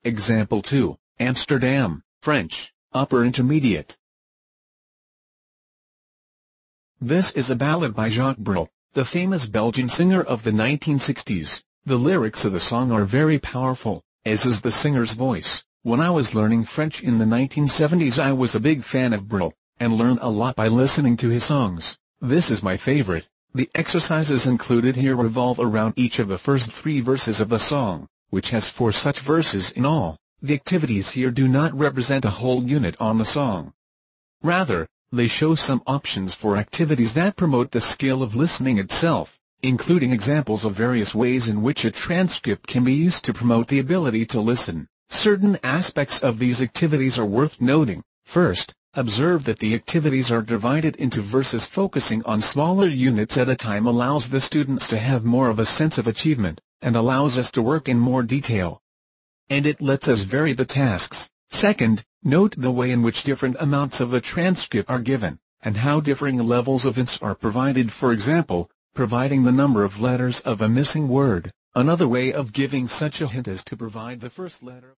Example 2, Amsterdam, French, upper intermediate. This is a ballad by Jacques Brel, the famous Belgian singer of the 1960s. The lyrics of the song are very powerful, as is the singer's voice. When I was learning French in the 1970s, I was a big fan of Brel, and learned a lot by listening to his songs. This is my favorite. The exercises included here revolve around each of the first 3 verses of the song, which has 4 such verses in all. The activities here do not represent a whole unit on the song. Rather, they show some options for activities that promote the skill of listening itself, including examples of various ways in which a transcript can be used to promote the ability to listen. Certain aspects of these activities are worth noting. First, observe that the activities are divided into verses. Focusing on smaller units at a time allows the students to have more of a sense of achievement, and allows us to work in more detail. And it lets us vary the tasks. Second, note the way in which different amounts of the transcript are given, and how differing levels of hints are provided. For example, providing the number of letters of a missing word. Another way of giving such a hint is to provide the first letter.